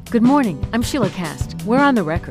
Good morning. I'm Sheila Cast. We're on the record.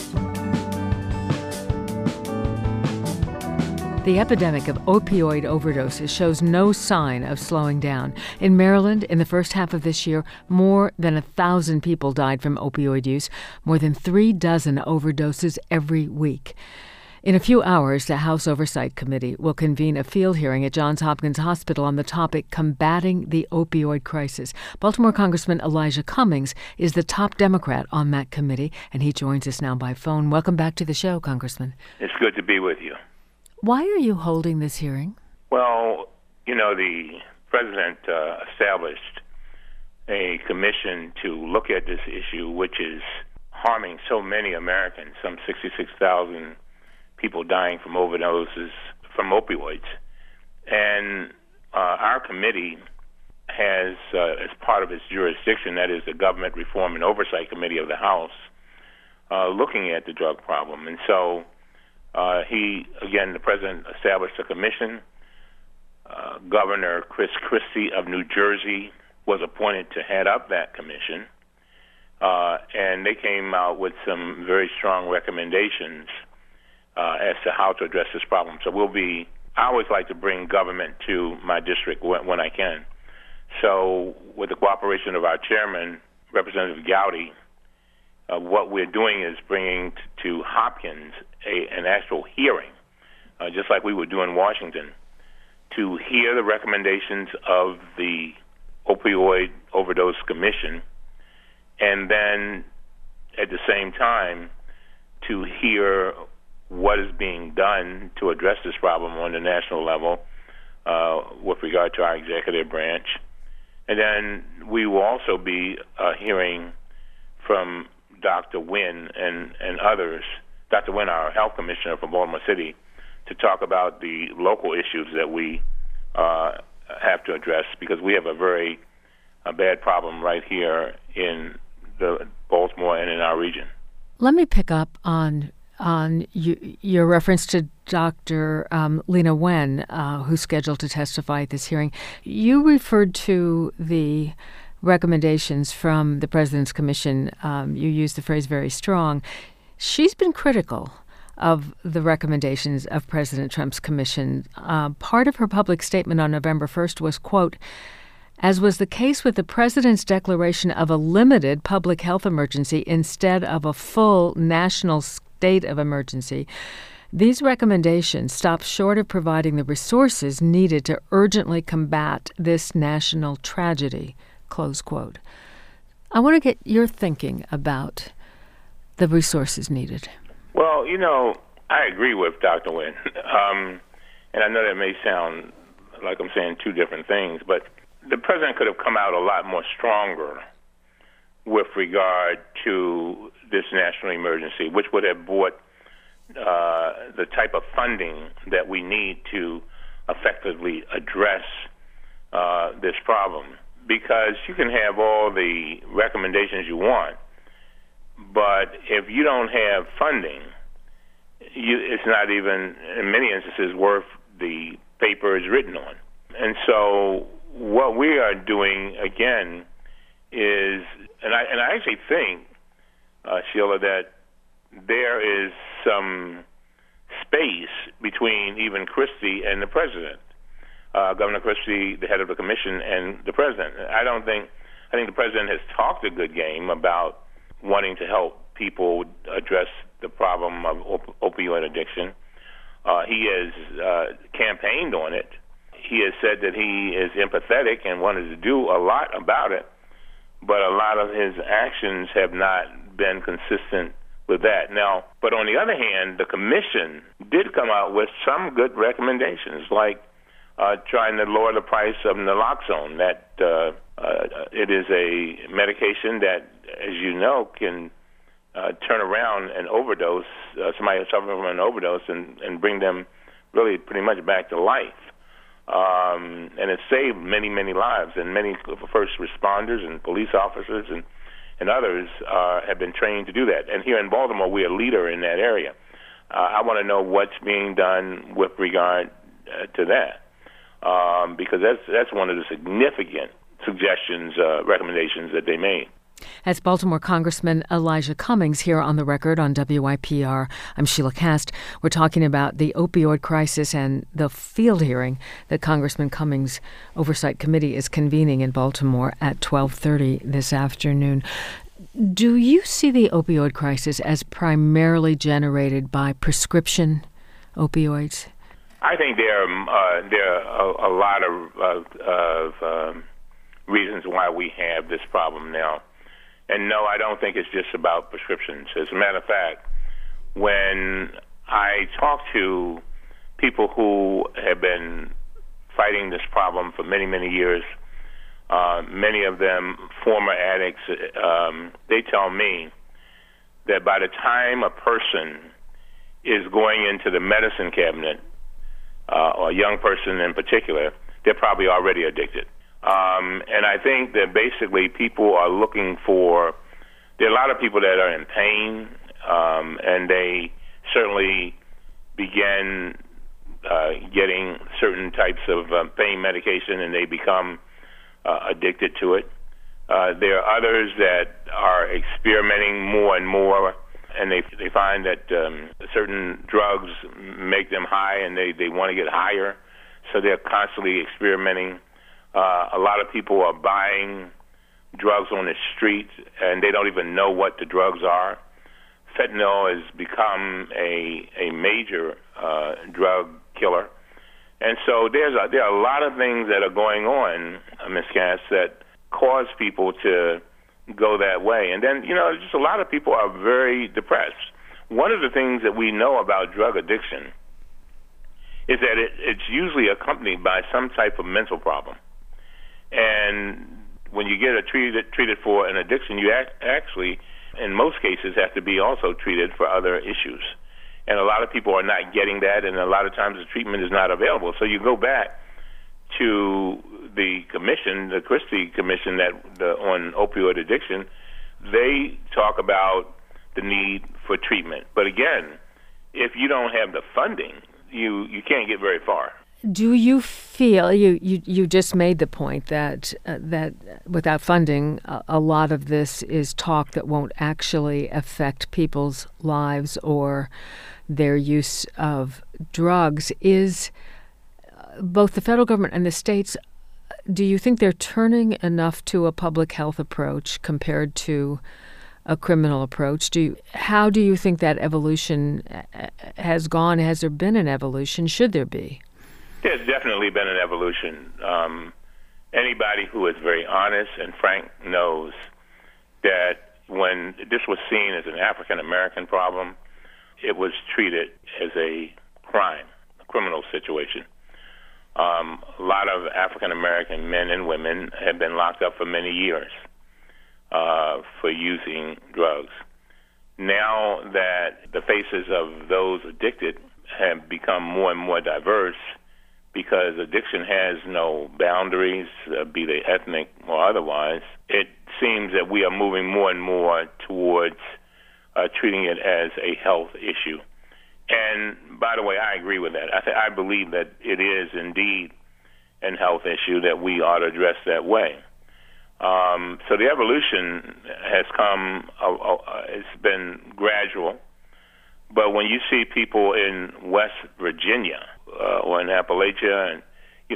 The epidemic of opioid overdoses shows no sign of slowing down. In Maryland, in the first half of this year, more than 1,000 people died from opioid use, more than 36 overdoses every week. In a few hours, the House Oversight Committee will convene a field hearing at Johns Hopkins Hospital on the topic combating the opioid crisis. Baltimore Congressman Elijah Cummings is the top Democrat on that committee, and he joins us now by phone. Welcome back to the show, Congressman. It's good to be with you. Why are you holding this hearing? Well, the president established a commission to look at this issue, which is harming so many Americans, some 66,000 people dying from overdoses from opioids. And our committee has, as part of its jurisdiction, that is the Government Reform and Oversight Committee of the House, looking at the drug problem. And so the president established a commission. Governor Chris Christie of New Jersey was appointed to head up that commission. And they came out with some very strong recommendations as to how to address this problem. So I always like to bring government to my district when I can. So with the cooperation of our chairman, Representative Gowdy, what we're doing is bringing to Hopkins an actual hearing, just like we would do in Washington, to hear the recommendations of the Opioid Overdose Commission, and then at the same time to hear what is being done to address this problem on the national level with regard to our executive branch. And then we will also be hearing from Dr. Wynn and others, Dr. Wynn, our health commissioner from Baltimore City, to talk about the local issues that we have to address, because we have a very bad problem right here in the Baltimore and in our region. Let me pick up on your reference to Dr. Leana Wen, who's scheduled to testify at this hearing. You referred to the recommendations from the President's Commission. You used the phrase very strong. She's been critical of the recommendations of President Trump's commission. Part of her public statement on November 1st was, quote, "As was the case with the president's declaration of a limited public health emergency instead of a full national state of emergency, these recommendations stop short of providing the resources needed to urgently combat this national tragedy," close quote. I want to get your thinking about the resources needed. Well, I agree with Dr. Wynn. And I know that may sound like I'm saying two different things, but the president could have come out a lot more stronger with regard to this national emergency, which would have brought the type of funding that we need to effectively address this problem. Because you can have all the recommendations you want, but if you don't have funding, it's not even, in many instances, worth the paper it's written on. And so what we are doing, again, is, and I actually think, Sheila, that there is some space between even Christie and the president, Governor Christie, the head of the commission, and the president. I think the president has talked a good game about wanting to help people address the problem of opioid addiction. He has campaigned on it. He has said that he is empathetic and wanted to do a lot about it, but a lot of his actions have not been consistent with that. Now, but on the other hand, the commission did come out with some good recommendations, like trying to lower the price of naloxone. That it is a medication that, as you know, can turn around an overdose, somebody suffering from an overdose, and bring them really pretty much back to life. And it saved many, many lives, and many first responders and police officers and others have been trained to do that. And here in Baltimore, we're a leader in that area. I want to know what's being done with regard to that, because that's one of the significant suggestions, recommendations that they made. That's Baltimore Congressman Elijah Cummings here on The Record on WYPR. I'm Sheila Kast. We're talking about the opioid crisis and the field hearing that Congressman Cummings' Oversight Committee is convening in Baltimore at 12:30 this afternoon. Do you see the opioid crisis as primarily generated by prescription opioids? I think there are a lot of reasons why we have this problem now. And no, I don't think it's just about prescriptions. As a matter of fact, when I talk to people who have been fighting this problem for many, many years, many of them former addicts, they tell me that by the time a person is going into the medicine cabinet, or a young person in particular, they're probably already addicted. And I think that basically people are looking for, there are a lot of people that are in pain, and they certainly begin getting certain types of pain medication and they become addicted to it. There are others that are experimenting more and more, and they find that certain drugs make them high and they want to get higher, so they're constantly experimenting. A lot of people are buying drugs on the street and they don't even know what the drugs are. Fentanyl has become a major drug killer. And so there are a lot of things that are going on, Ms. Cass, that cause people to go that way. And then, just a lot of people are very depressed. One of the things that we know about drug addiction is that it's usually accompanied by some type of mental problem. And when you get treated for an addiction, you actually, in most cases, have to be also treated for other issues. And a lot of people are not getting that, and a lot of times the treatment is not available. So you go back to the commission, the Christie Commission on opioid addiction. They talk about the need for treatment. But again, if you don't have the funding, you can't get very far. Do you feel, you just made the point that without funding, a lot of this is talk that won't actually affect people's lives or their use of drugs. Is both the federal government and the states, do you think they're turning enough to a public health approach compared to a criminal approach? How do you think that evolution has gone? Has there been an evolution? Should there be? There's definitely been an evolution. Anybody who is very honest and frank knows that when this was seen as an African-American problem, it was treated as a crime, a criminal situation. A lot of African-American men and women have been locked up for many years for using drugs. Now that the faces of those addicted have become more and more diverse, because addiction has no boundaries, be they ethnic or otherwise, it seems that we are moving more and more towards treating it as a health issue. And by the way, I agree with that. I believe that it is indeed a health issue that we ought to address that way. So the evolution has come, it's been gradual. But when you see people in West Virginia or in Appalachia, and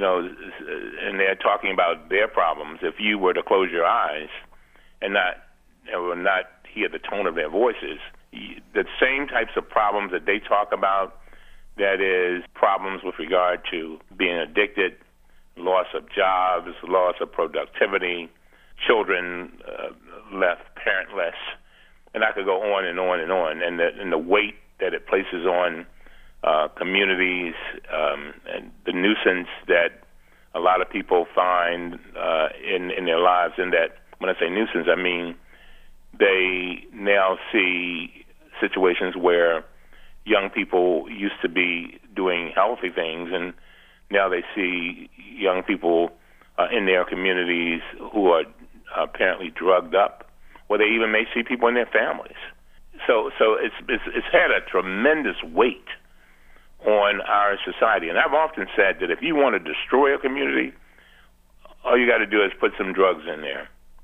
and they're talking about their problems, if you were to close your eyes and not hear the tone of their voices, the same types of problems that they talk about, that is problems with regard to being addicted, loss of jobs, loss of productivity, children left parentless, and I could go on and on and on, and the weight that it places on communities, and the nuisance that a lot of people find in their lives. And that, when I say nuisance, I mean they now see situations where young people used to be doing healthy things, and now they see young people in their communities who are apparently drugged up, or they even may see people in their families. So it's had a tremendous weight on our society. And I've often said that if you want to destroy a community, all you got to do is put some drugs in there.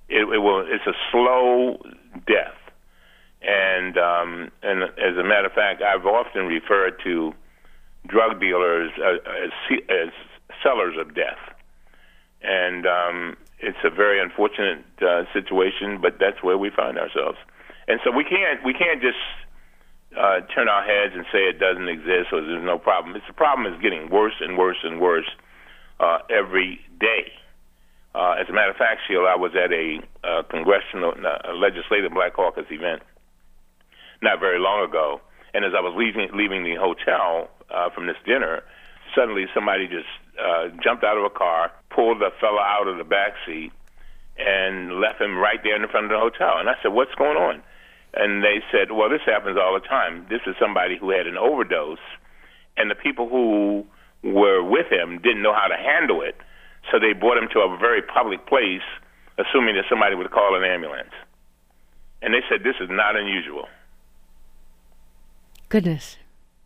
It's a slow death. And as a matter of fact, I've often referred to drug dealers as sellers of death. And it's a very unfortunate situation, but that's where we find ourselves. And so we can't just turn our heads and say it doesn't exist or there's no problem. The problem is getting worse and worse and worse every day. As a matter of fact, Sheila, I was at a congressional legislative Black Caucus event not very long ago, and as I was leaving the hotel from this dinner, suddenly somebody just jumped out of a car, pulled the fella out of the back seat, and left him right there in the front of the hotel. And I said, "What's going on?" And they said, "Well, this happens all the time. This is somebody who had an overdose, and the people who were with him didn't know how to handle it, so they brought him to a very public place, assuming that somebody would call an ambulance." And they said, "This is not unusual." Goodness.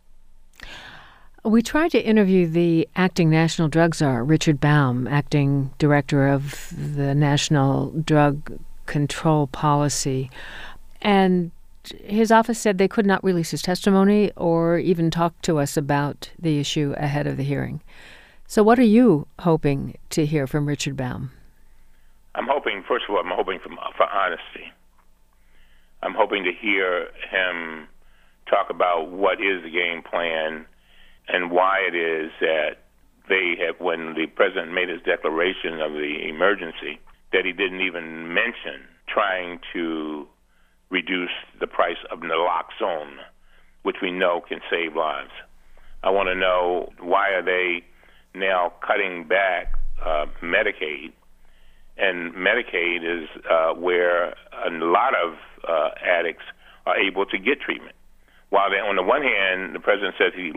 We tried to interview the acting National Drug Czar, Richard Baum, acting director of the National Drug Control Policy, and his office said they could not release his testimony or even talk to us about the issue ahead of the hearing. So what are you hoping to hear from Richard Baum? First of all, I'm hoping for honesty. I'm hoping to hear him talk about what is the game plan and why it is that when the president made his declaration of the emergency, that he didn't even mention trying to reduce the price of naloxone, which we know can save lives. I want to know, why are they now cutting back Medicaid? And Medicaid is where a lot of addicts are able to get treatment. While on the one hand, the president says he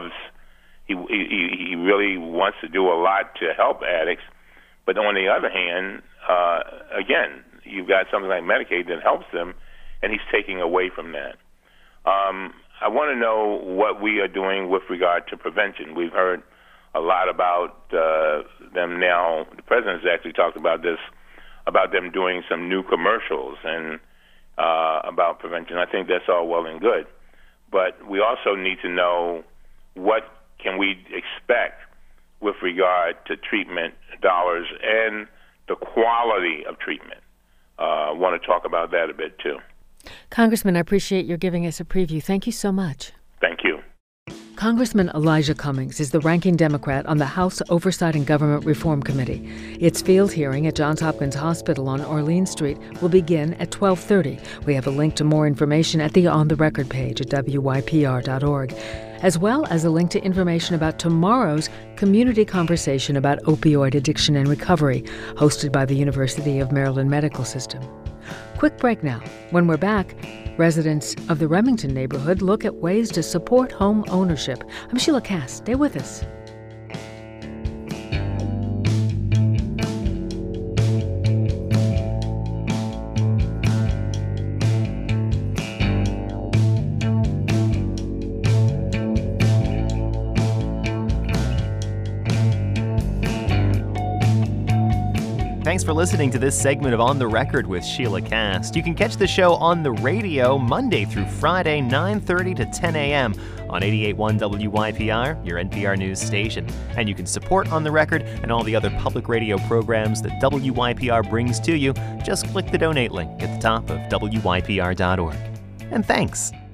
really wants to do a lot to help addicts, but on the other hand, again, you've got something like Medicaid that helps them, and he's taking away from that. I want to know what we are doing with regard to prevention. We've heard a lot about them now. The president has actually talked about this, about them doing some new commercials and about prevention. I think that's all well and good. But we also need to know what can we expect with regard to treatment dollars and the quality of treatment. I want to talk about that a bit, too. Congressman, I appreciate your giving us a preview. Thank you so much. Thank you. Congressman Elijah Cummings is the ranking Democrat on the House Oversight and Government Reform Committee. Its field hearing at Johns Hopkins Hospital on Orleans Street will begin at 12:30. We have a link to more information at the On the Record page at wypr.org, as well as a link to information about tomorrow's community conversation about opioid addiction and recovery, hosted by the University of Maryland Medical System. Quick break now. When we're back, residents of the Remington neighborhood look at ways to support home ownership. I'm Sheila Cass. Stay with us. Thanks for listening to this segment of On the Record with Sheila Cass. You can catch the show on the radio Monday through Friday, 9:30 to 10 a.m. on 88.1 WYPR, your NPR news station. And you can support On the Record and all the other public radio programs that WYPR brings to you. Just click the donate link at the top of WYPR.org. And thanks.